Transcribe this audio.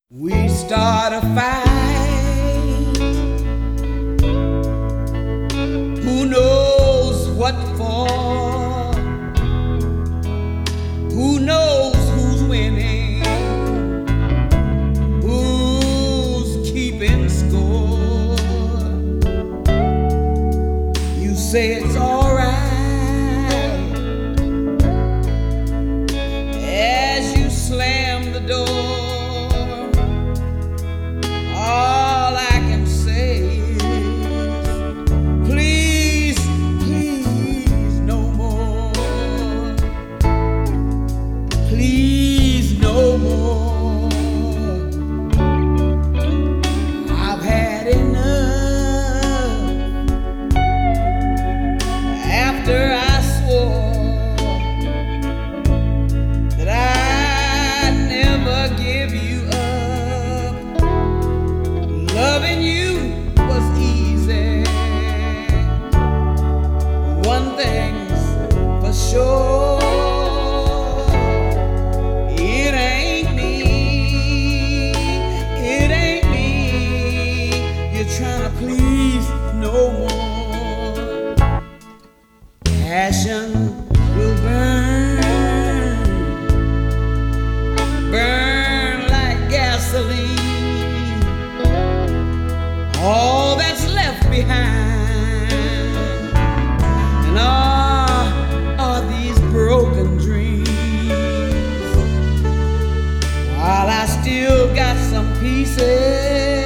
We start a fight. Who knows what for? Who knows who's winning? Who's keeping score? You say it's alright as you slam the door. All I can say is, please, please, no more. Please, no more. I've had enough. After I swore that I'd never give you up. Loving you was easy. One thing's for sure, it ain't me. It ain't me you're trying to please no more. Passion will burn like gasoline. All that's left behind, and are these broken dreams. While I still got some pieces